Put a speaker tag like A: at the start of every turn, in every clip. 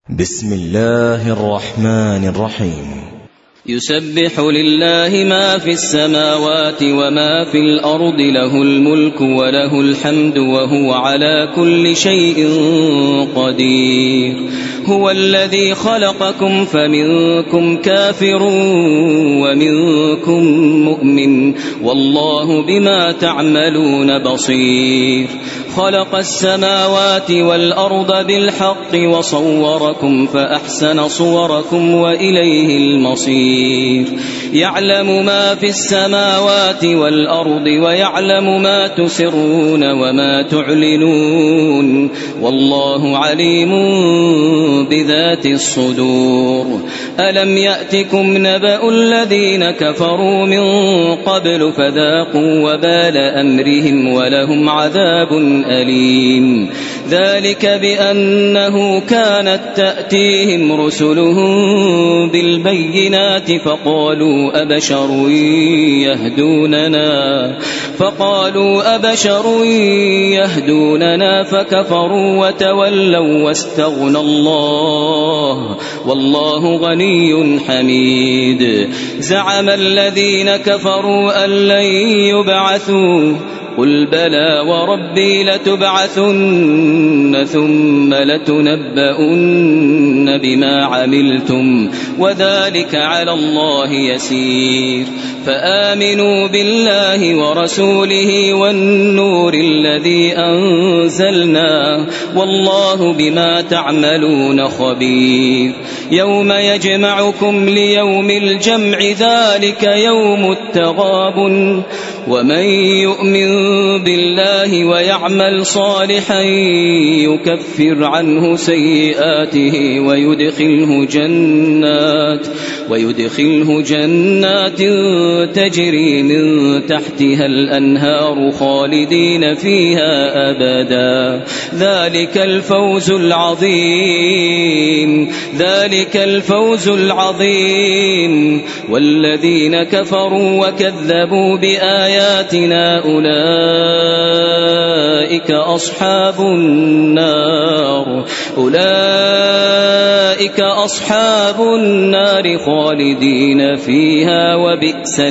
A: بسم الله الرحمن الرحيم.
B: يسبح لله ما في السماوات وما في الأرض، له الملك وله الحمد وهو على كل شيء قدير. هو الذي خلقكم فمنكم كافر ومنكم مؤمن، والله بما تعملون بصير. خلق السماوات والأرض بالحق وصوركم فأحسن صوركم وإليه المصير. يعلم ما في السماوات والأرض ويعلم ما تسرون وما تعلنون، والله عليم بذات الصدور. ألم يأتكم نبأ الذين كفروا من قبل فذاقوا وبال أمرهم ولهم عذاب أليم. ذلك بأنه كانت تأتيهم رسلهم بالبينات فقالوا أبشر يهدوننا فكفروا وتولوا واستغنى الله والله غني حميد. زعم الذين كفروا أن لن يبعثوا، قل بلى وربي لتبعثن ثم لتنبؤن بما عملتم وذلك على الله يسير. فآمنوا بالله ورسوله والنور الذي أنزلنا، والله بما تعملون خبير. يوم يجمعكم ليوم الجمع ذلك يوم التغابن، ومن يؤمن بالله ويعمل صالحا يكفر عنه سيئاته ويدخله جنات تجري من تحتها الأنهار خالدين فيها أبدا. ذلك الفوز العظيم. والذين كفروا وكذبوا بآياتنا أولئك أصحاب النار خالدين فيها وبئس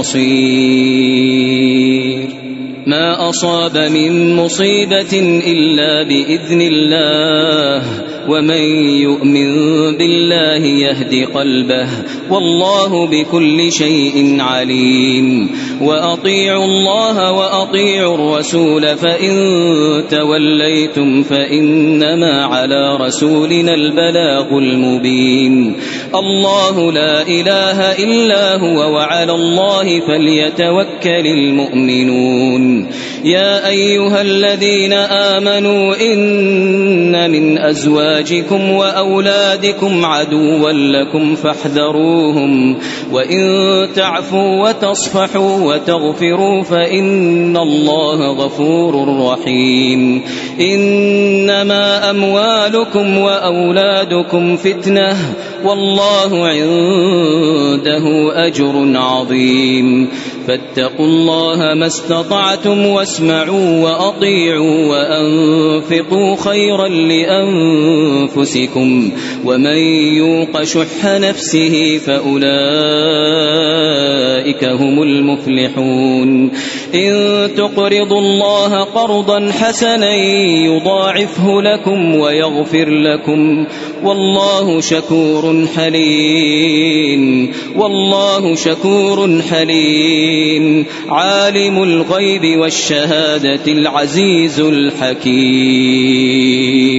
B: المصير. ما أصاب من مصيبة إلا بإذن الله، ومن يؤمن بالله يهد قلبه، والله بكل شيء عليم. وأطيعوا الله وأطيعوا الرسول، فإن توليتم فإنما على رسولنا البلاغ المبين. الله لا إله إلا هو وعلى الله فليتوكل المؤمنون. يا أيها الذين آمنوا إن من أزواجكم وأولادكم عدوا لكم فاحذروهم، وإن تعفوا وتصفحوا وتغفروا فإن الله غفور رحيم. إنما أموالكم وأولادكم فتنة، والله عنده أجر عظيم. فاتقوا الله ما استطعتم واسمعوا وأطيعوا وأنفقوا خيرا لأنفسكم، ومن يوق شح نفسه فأولئك هم المفلحون. إن تقرضوا الله قرضا حسنا يضاعفه لكم ويغفر لكم، والله شكور حليم. عالم الغيب والشهادة العزيز الحكيم.